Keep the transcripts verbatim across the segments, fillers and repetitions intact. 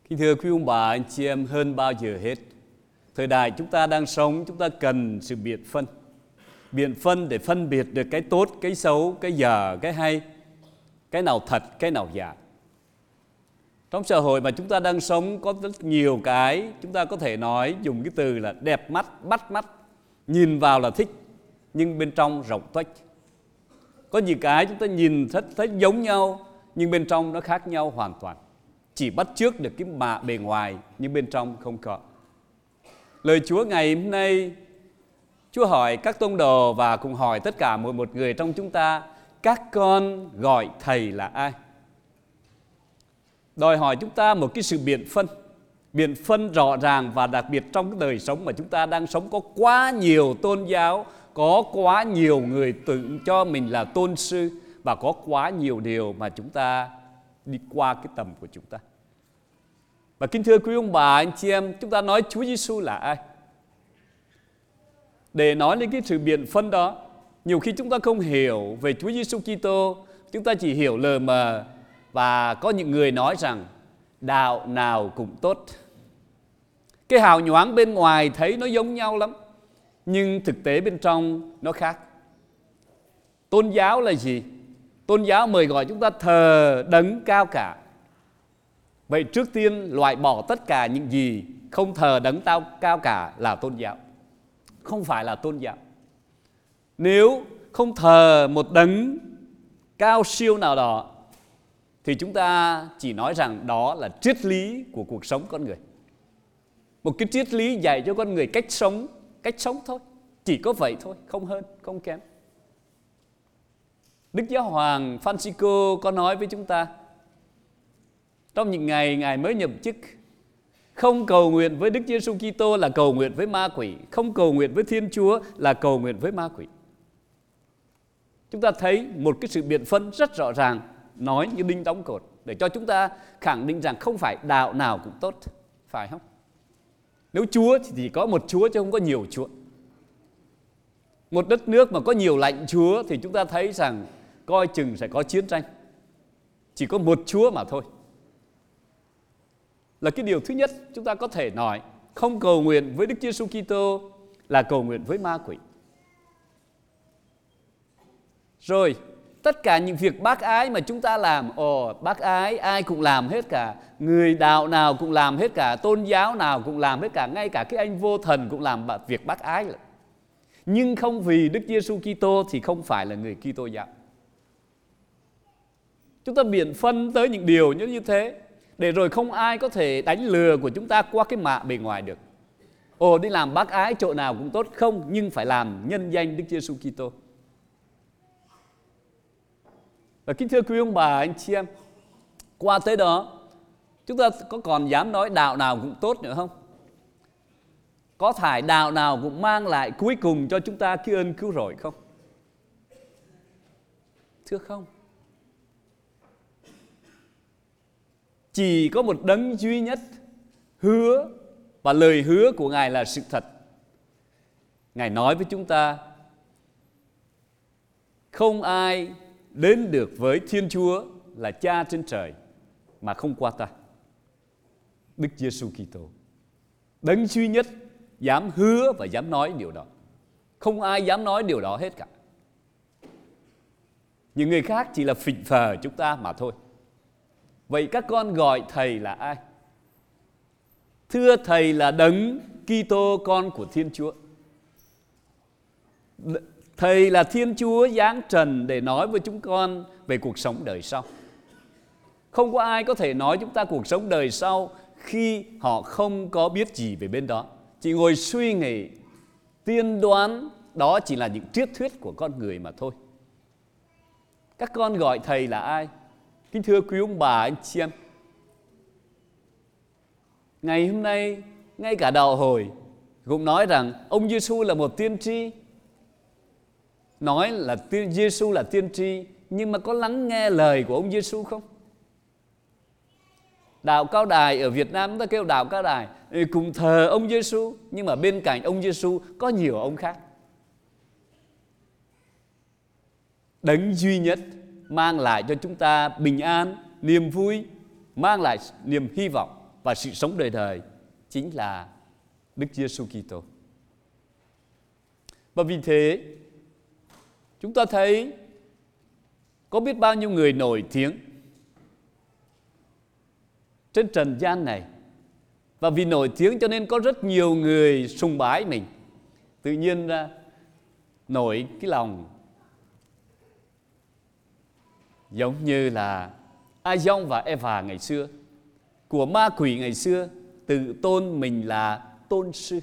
Kính thưa quý ông bà, anh chị em, hơn bao giờ hết, thời đại chúng ta đang sống, chúng ta cần sự biệt phân. Biệt phân để phân biệt được cái tốt, cái xấu, cái dở, cái hay, cái nào thật, cái nào giả. Trong xã hội mà chúng ta đang sống có rất nhiều cái chúng ta có thể nói, dùng cái từ là đẹp mắt, bắt mắt, nhìn vào là thích, nhưng bên trong rộng tuếch. Có nhiều cái chúng ta nhìn thấy, thấy giống nhau, nhưng bên trong nó khác nhau hoàn toàn. Chỉ bắt chước được cái mạ bề ngoài, nhưng bên trong không có. Lời Chúa ngày hôm nay, Chúa hỏi các tông đồ và cùng hỏi tất cả mỗi một người trong chúng ta: các con gọi Thầy là ai? Đòi hỏi chúng ta một cái sự biện phân, biện phân rõ ràng, và đặc biệt trong cái đời sống mà chúng ta đang sống có quá nhiều tôn giáo, có quá nhiều người tự cho mình là tôn sư, và có quá nhiều điều mà chúng ta đi qua cái tầm của chúng ta. Và kính thưa quý ông bà, anh chị em, chúng ta nói Chúa Giêsu là ai? Để nói đến cái sự biện phân đó, nhiều khi chúng ta không hiểu về Chúa Giêsu Kitô, chúng ta chỉ hiểu lờ mờ. Và có những người nói rằng đạo nào cũng tốt. Cái hào nhoáng bên ngoài thấy nó giống nhau lắm, nhưng thực tế bên trong nó khác. Tôn giáo là gì? Tôn giáo mời gọi chúng ta thờ đấng cao cả. Vậy trước tiên loại bỏ tất cả những gì không thờ đấng tao cao cả là tôn giáo. Không phải là tôn giáo. Nếu không thờ một đấng cao siêu nào đó thì chúng ta chỉ nói rằng đó là triết lý của cuộc sống con người. Một cái triết lý dạy cho con người cách sống, cách sống thôi. Chỉ có vậy thôi, không hơn, không kém. Đức Giáo hoàng Francisco có nói với chúng ta trong những ngày Ngài mới nhậm chức: không cầu nguyện với Đức Giêsu Kitô là cầu nguyện với ma quỷ, không cầu nguyện với Thiên Chúa là cầu nguyện với ma quỷ. Chúng ta thấy một cái sự biện phân rất rõ ràng, nói như đinh đóng cột, để cho chúng ta khẳng định rằng không phải đạo nào cũng tốt, phải không? Nếu Chúa thì chỉ có một Chúa chứ không có nhiều Chúa. Một đất nước mà có nhiều lãnh chúa thì chúng ta thấy rằng coi chừng sẽ có chiến tranh. Chỉ có một Chúa mà thôi. Là cái điều thứ nhất chúng ta có thể nói. Không cầu nguyện với Đức Giêsu Kitô là cầu nguyện với ma quỷ. Rồi tất cả những việc bác ái mà chúng ta làm, ồ bác ái ai cũng làm hết cả, người đạo nào cũng làm hết cả, tôn giáo nào cũng làm hết cả, ngay cả cái anh vô thần cũng làm việc bác ái. Nhưng không vì Đức Giêsu Kitô thì không phải là người Kitô giáo. Chúng ta biện phân tới những điều như như thế, để rồi không ai có thể đánh lừa của chúng ta qua cái mạ bề ngoài được. Ồ đi làm bác ái chỗ nào cũng tốt, không, nhưng phải làm nhân danh Đức Giêsu Kitô. Và kính thưa quý ông bà, anh chị em, qua tới đó chúng ta có còn dám nói đạo nào cũng tốt nữa không? Có phải đạo nào cũng mang lại cuối cùng cho chúng ta cái ơn cứu rỗi không? Thưa không. Chỉ có một đấng duy nhất hứa, và lời hứa của Ngài là sự thật. Ngài nói với chúng ta: không ai đến được với Thiên Chúa là Cha trên trời mà không qua ta. Đức Giêsu Kitô, đấng duy nhất dám hứa và dám nói điều đó. Không ai dám nói điều đó hết cả. Những người khác chỉ là phỉnh phờ chúng ta mà thôi. Vậy các con gọi Thầy là ai? Thưa Thầy là đấng Kitô, con của Thiên Chúa. Thầy là Thiên Chúa giáng trần để nói với chúng con về cuộc sống đời sau. Không có ai có thể nói chúng ta cuộc sống đời sau khi họ không có biết gì về bên đó. Chỉ ngồi suy nghĩ, tiên đoán, đó chỉ là những triết thuyết của con người mà thôi. Các con gọi Thầy là ai? Kính thưa quý ông bà, anh chị em, ngày hôm nay ngay cả đạo hồi cũng nói rằng ông Giêsu là một tiên tri. Nói là Giêsu là tiên tri, nhưng mà có lắng nghe lời của ông Giêsu không? Đạo Cao Đài ở Việt Nam, chúng ta kêu đạo Cao Đài cùng thờ ông Giêsu, nhưng mà bên cạnh ông Giêsu có nhiều ông khác. Đấng duy nhất mang lại cho chúng ta bình an, niềm vui, mang lại niềm hy vọng và sự sống đời đời chính là Đức Giêsu Kitô. Và vì thế chúng ta thấy có biết bao nhiêu người nổi tiếng trên trần gian này, và vì nổi tiếng cho nên có rất nhiều người sùng bái mình. Tự nhiên ra nổi cái lòng giống như là Adam và Eva ngày xưa, của ma quỷ ngày xưa, tự tôn mình là tôn sư.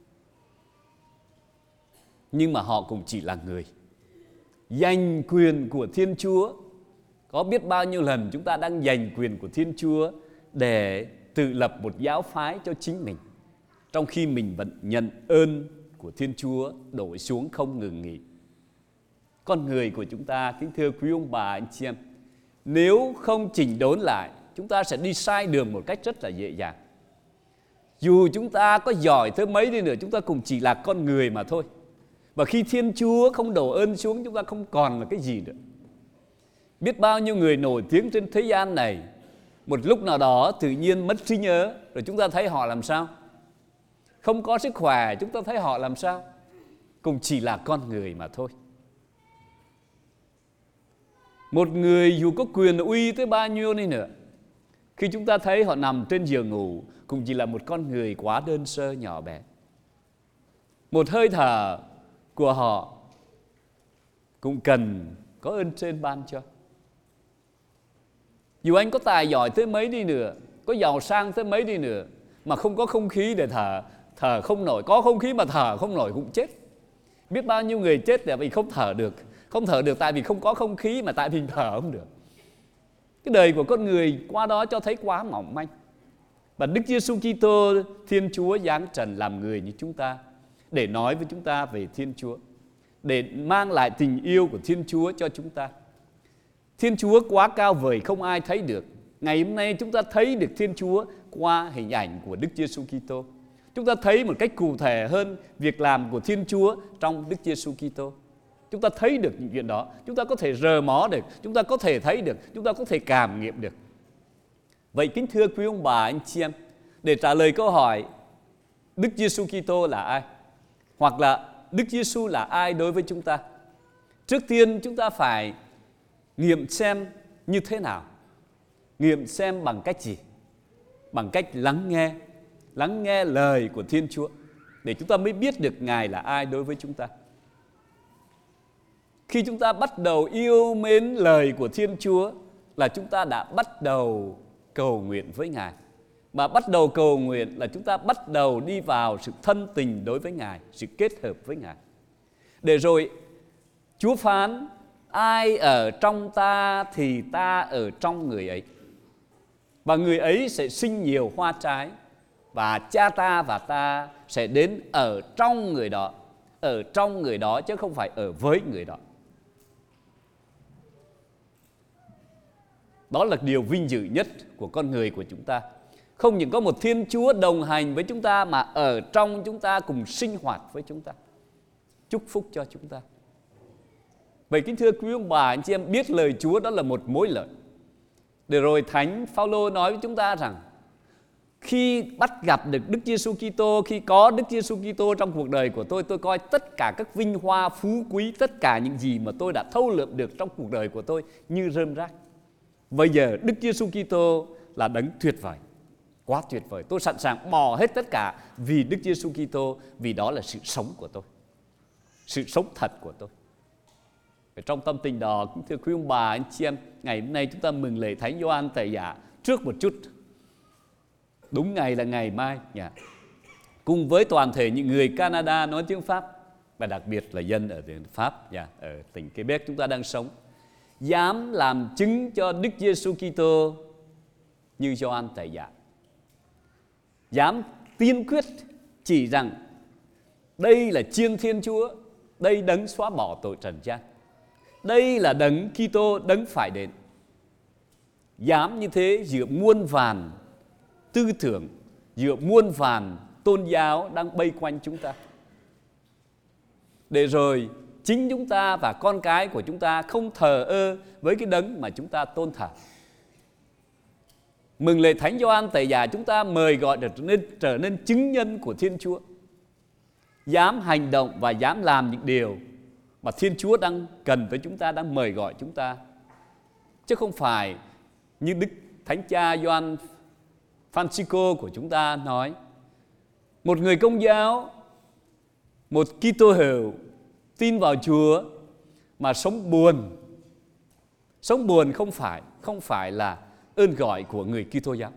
Nhưng mà họ cũng chỉ là người. Giành quyền của Thiên Chúa. Có biết bao nhiêu lần chúng ta đang giành quyền của Thiên Chúa để tự lập một giáo phái cho chính mình, trong khi mình vẫn nhận ơn của Thiên Chúa đổ xuống không ngừng nghỉ. Con người của chúng ta, kính thưa quý ông bà anh chị em, nếu không chỉnh đốn lại, chúng ta sẽ đi sai đường một cách rất là dễ dàng. Dù chúng ta có giỏi tới mấy đi nữa, chúng ta cũng chỉ là con người mà thôi. Và khi Thiên Chúa không đổ ơn xuống, chúng ta không còn là cái gì nữa. Biết bao nhiêu người nổi tiếng trên thế gian này, một lúc nào đó tự nhiên mất trí nhớ, rồi chúng ta thấy họ làm sao? Không có sức khỏe, chúng ta thấy họ làm sao? Cũng chỉ là con người mà thôi. Một người dù có quyền uy tới bao nhiêu đi nữa, khi chúng ta thấy họ nằm trên giường ngủ, cũng chỉ là một con người quá đơn sơ nhỏ bé. Một hơi thở của họ cũng cần có ơn trên ban cho. Dù anh có tài giỏi tới mấy đi nữa, có giàu sang tới mấy đi nữa, mà không có không khí để thở, thở không nổi. Có không khí mà thở không nổi cũng chết. Biết bao nhiêu người chết để vì không thở được. Không thở được tại vì không có không khí, mà tại vì thở không được. Cái đời của con người qua đó cho thấy quá mỏng manh. Và Đức Giêsu Kitô, Thiên Chúa giáng trần làm người như chúng ta, để nói với chúng ta về Thiên Chúa, để mang lại tình yêu của Thiên Chúa cho chúng ta. Thiên Chúa quá cao vời không ai thấy được. Ngày hôm nay chúng ta thấy được Thiên Chúa qua hình ảnh của Đức Giêsu Kitô. Chúng ta thấy một cách cụ thể hơn việc làm của Thiên Chúa trong Đức Giêsu Kitô. Chúng ta thấy được những chuyện đó, chúng ta có thể rờ mó được, chúng ta có thể thấy được, chúng ta có thể cảm nghiệm được. Vậy kính thưa quý ông bà anh chị em, để trả lời câu hỏi Đức Giêsu Kitô là ai, hoặc là Đức Giêsu là ai đối với chúng ta, trước tiên chúng ta phải nghiệm xem như thế nào. Nghiệm xem bằng cách gì? Bằng cách lắng nghe, lắng nghe lời của Thiên Chúa, để chúng ta mới biết được Ngài là ai đối với chúng ta. Khi chúng ta bắt đầu yêu mến lời của Thiên Chúa là chúng ta đã bắt đầu cầu nguyện với Ngài. Mà bắt đầu cầu nguyện là chúng ta bắt đầu đi vào sự thân tình đối với Ngài, sự kết hợp với Ngài. Để rồi Chúa phán, ai ở trong ta thì ta ở trong người ấy, và người ấy sẽ sinh nhiều hoa trái, và cha ta và ta sẽ đến ở trong người đó. Ở trong người đó chứ không phải ở với người đó. Đó là điều vinh dự nhất của con người của chúng ta. Không những có một Thiên Chúa đồng hành với chúng ta, mà ở trong chúng ta, cùng sinh hoạt với chúng ta, chúc phúc cho chúng ta. Vậy kính thưa quý ông bà anh chị em, biết lời Chúa đó là một mối lợi. Để rồi Thánh Phao-lô nói với chúng ta rằng, khi bắt gặp được Đức Giêsu Kitô, khi có Đức Giêsu Kitô trong cuộc đời của tôi, tôi coi tất cả các vinh hoa phú quý, tất cả những gì mà tôi đã thâu lượm được trong cuộc đời của tôi như rơm rác. Bây giờ Đức Giêsu Kitô là đấng tuyệt vời, quá tuyệt vời. Tôi sẵn sàng bỏ hết tất cả vì Đức Giêsu Kitô, vì đó là sự sống của tôi, sự sống thật của tôi. Trong tâm tình đó, kính thưa quý ông bà anh chị em, ngày hôm nay chúng ta mừng lễ Thánh Gioan Tẩy Giả trước một chút. Đúng ngày là ngày mai, yeah. Cùng với toàn thể những người Canada nói tiếng Pháp, và đặc biệt là dân ở tỉnh Pháp, yeah, ở tỉnh Quebec chúng ta đang sống, dám làm chứng cho Đức Giêsu Kitô như Gioan Tẩy Giả, dám tiên quyết chỉ rằng đây là Chiên Thiên Chúa, đây đấng xóa bỏ tội trần gian, đây là đấng Kitô, đấng phải đến. Dám như thế giữa muôn vàn tư tưởng, giữa muôn vàn tôn giáo đang bay quanh chúng ta, để rồi chính chúng ta và con cái của chúng ta không thờ ơ với cái đấng mà chúng ta tôn thờ. Mừng lễ Thánh Gioan Tẩy Giả chúng ta mời gọi để trở nên, trở nên chứng nhân của Thiên Chúa, dám hành động và dám làm những điều mà Thiên Chúa đang cần tới chúng ta, đang mời gọi chúng ta. Chứ không phải như Đức Thánh Cha Gioan Francisco của chúng ta nói, một người Công giáo, một Kitô hữu tin vào Chúa mà sống buồn. Sống buồn không phải không phải là ơn gọi của người Kitô giáo.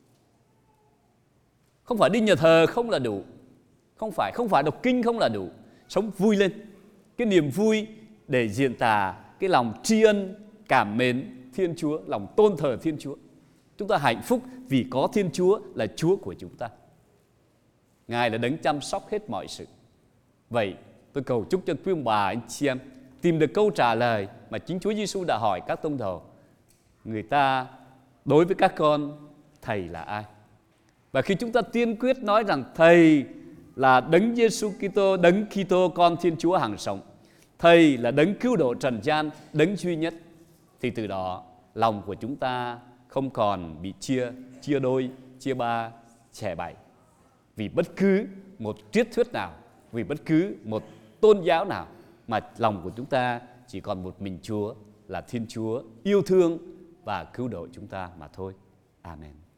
Không phải đi nhà thờ không là đủ, không phải không phải đọc kinh không là đủ. Sống vui lên, cái niềm vui để diễn tả cái lòng tri ân, cảm mến Thiên Chúa, lòng tôn thờ Thiên Chúa. Chúng ta hạnh phúc vì có Thiên Chúa là Chúa của chúng ta. Ngài là đấng chăm sóc hết mọi sự. Vậy tôi cầu chúc cho quý ông bà anh chị em tìm được câu trả lời mà chính Chúa Giêsu đã hỏi các tông đồ. Người ta đối với các con, Thầy là ai? Và khi chúng ta tiên quyết nói rằng Thầy là đấng Giêsu Kitô, đấng Kitô con Thiên Chúa hằng sống, Thầy là đấng cứu độ trần gian, đấng duy nhất, thì từ đó lòng của chúng ta không còn bị chia, chia đôi, chia ba, chẻ bảy. Vì bất cứ một triết thuyết nào, vì bất cứ một tôn giáo nào, mà lòng của chúng ta chỉ còn một mình Chúa là Thiên Chúa yêu thương và cứu độ chúng ta mà thôi. Amen.